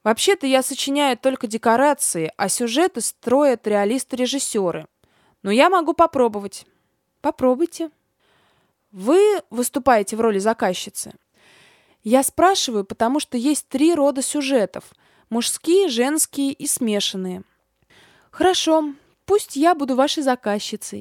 Вообще-то я сочиняю только декорации, а сюжеты строят реалисты-режиссеры. Но я могу попробовать. Попробуйте. Вы выступаете в роли заказчицы. Я спрашиваю, потому что есть 3 рода сюжетов. Мужские, женские и смешанные. Хорошо, пусть я буду вашей заказчицей.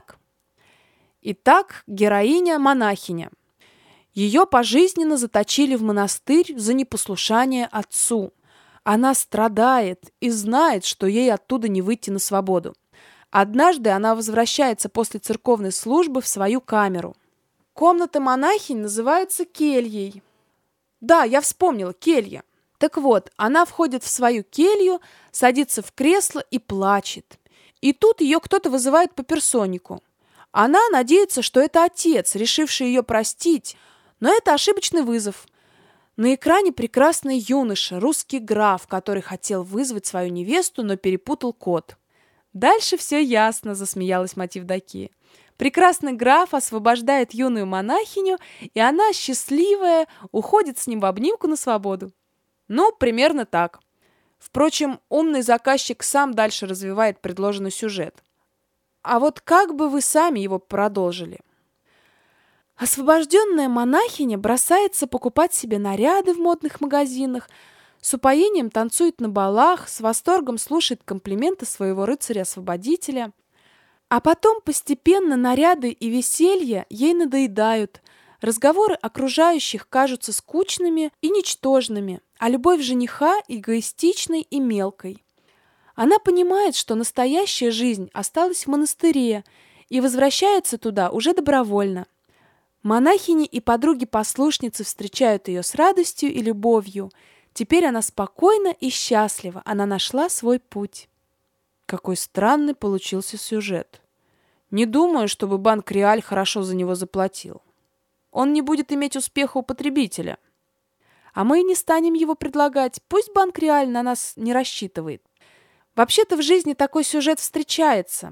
Итак, героиня-монахиня. Ее пожизненно заточили в монастырь за непослушание отцу. Она страдает и знает, что ей оттуда не выйти на свободу. Однажды она возвращается после церковной службы в свою камеру. Комната монахинь называется кельей. Да, я вспомнила, келья. Так вот, она входит в свою келью, садится в кресло и плачет. И тут ее кто-то вызывает по персонику. Она надеется, что это отец, решивший ее простить, но это ошибочный вызов. На экране прекрасный юноша, русский граф, который хотел вызвать свою невесту, но перепутал код. Дальше все ясно, засмеялась мать Евдокия. Прекрасный граф освобождает юную монахиню, и она, счастливая, уходит с ним в обнимку на свободу. Ну, примерно так. Впрочем, умный заказчик сам дальше развивает предложенный сюжет. А вот как бы вы сами его продолжили? Освобожденная монахиня бросается покупать себе наряды в модных магазинах, с упоением танцует на балах, с восторгом слушает комплименты своего рыцаря-освободителя. А потом постепенно наряды и веселье ей надоедают, разговоры окружающих кажутся скучными и ничтожными, а любовь жениха эгоистичной и мелкой. Она понимает, что настоящая жизнь осталась в монастыре и возвращается туда уже добровольно. Монахини и подруги-послушницы встречают ее с радостью и любовью. Теперь она спокойна и счастлива, она нашла свой путь. Какой странный получился сюжет. Не думаю, чтобы банк Реаль хорошо за него заплатил. Он не будет иметь успеха у потребителя. А мы и не станем его предлагать. Пусть банк Реаль на нас не рассчитывает. Вообще-то в жизни такой сюжет встречается.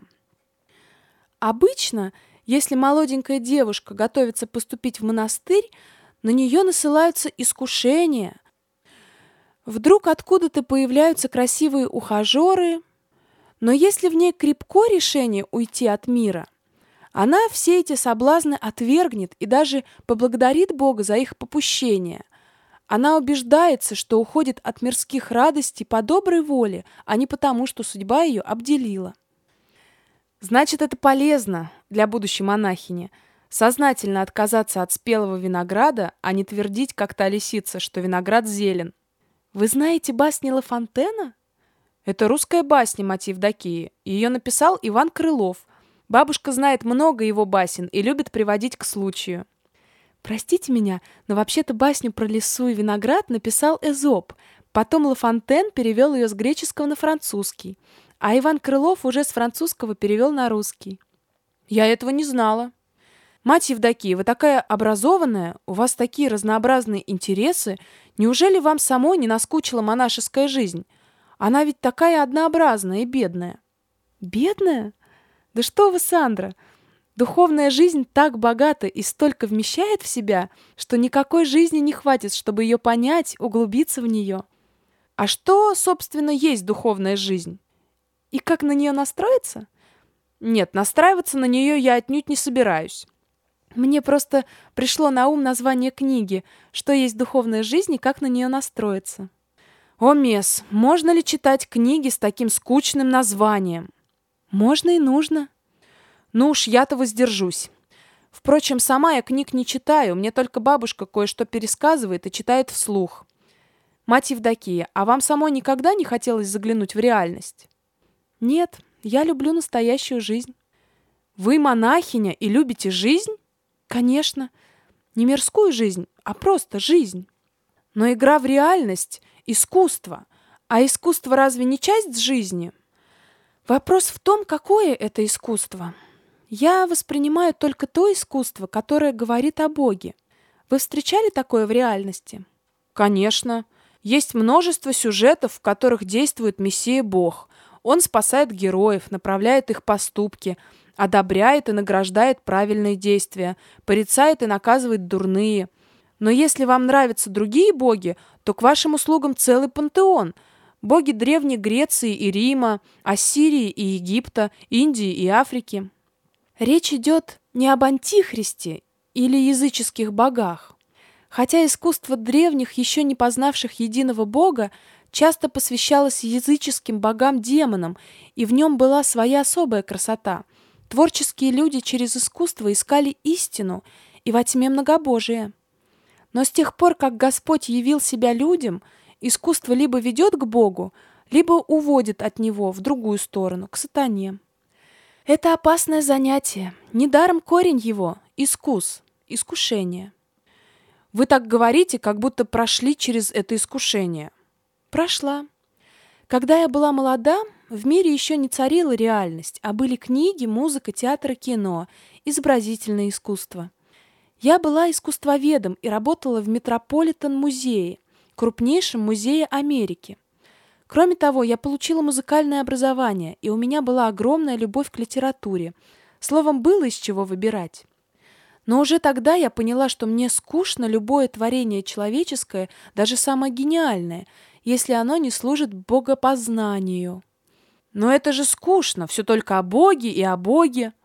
Обычно, если молоденькая девушка готовится поступить в монастырь, на нее насылаются искушения. Вдруг откуда-то появляются красивые ухажеры. Но если в ней крепко решение уйти от мира, она все эти соблазны отвергнет и даже поблагодарит Бога за их попущение. Она убеждается, что уходит от мирских радостей по доброй воле, а не потому, что судьба ее обделила. Значит, это полезно для будущей монахини сознательно отказаться от спелого винограда, а не твердить, как та лисица, что виноград зелен. Вы знаете басни Ла Фонтена? Это русская басня, мать Евдокии. Ее написал Иван Крылов. Бабушка знает много его басен и любит приводить к случаю. Простите меня, но вообще-то басню про лису и виноград написал Эзоп. Потом Ла Фонтен перевел ее с греческого на французский. А Иван Крылов уже с французского перевел на русский. Я этого не знала. Мать Евдокия, вы такая образованная, у вас такие разнообразные интересы. Неужели вам самой не наскучила монашеская жизнь? Она ведь такая однообразная и бедная. Бедная? Да что вы, Сандра! Духовная жизнь так богата и столько вмещает в себя, что никакой жизни не хватит, чтобы ее понять, углубиться в нее. А что, собственно, есть духовная жизнь? И как на нее настроиться? Нет, настраиваться на нее я отнюдь не собираюсь. Мне просто пришло на ум название книги «Что есть духовная жизнь и как на нее настроиться». О, мисс, можно ли читать книги с таким скучным названием? Можно и нужно. Ну уж я-то воздержусь. Впрочем, сама я книг не читаю, мне только бабушка кое-что пересказывает и читает вслух. Мать Евдокия, а вам самой никогда не хотелось заглянуть в реальность? Нет, я люблю настоящую жизнь. Вы монахиня и любите жизнь? Конечно. Не мирскую жизнь, а просто жизнь. Но игра в реальность — искусство. А искусство разве не часть жизни? Вопрос в том, какое это искусство. Я воспринимаю только то искусство, которое говорит о Боге. Вы встречали такое в реальности? Конечно. Есть множество сюжетов, в которых действует Мессия Бог. Он спасает героев, направляет их поступки, одобряет и награждает правильные действия, порицает и наказывает дурные. Но если вам нравятся другие боги, то к вашим услугам целый пантеон. Боги Древней Греции и Рима, Ассирии и Египта, Индии и Африки. Речь идет не об антихристе или языческих богах. Хотя искусство древних, еще не познавших единого бога, часто посвящалось языческим богам-демонам, и в нем была своя особая красота. Творческие люди через искусство искали истину и во тьме многобожие. Но с тех пор, как Господь явил себя людям, искусство либо ведет к Богу, либо уводит от Него в другую сторону, к сатане. Это опасное занятие. Недаром корень его – искушение. Вы так говорите, как будто прошли через это искушение. Прошла. Когда я была молода, в мире еще не царила реальность, а были книги, музыка, театр и кино, изобразительное искусство. Я была искусствоведом и работала в Метрополитен-музее, крупнейшем музее Америки. Кроме того, я получила музыкальное образование, и у меня была огромная любовь к литературе. Словом, было из чего выбирать. Но уже тогда я поняла, что мне скучно любое творение человеческое, даже самое гениальное, если оно не служит богопознанию. Но это же скучно, все только о Боге и о Боге.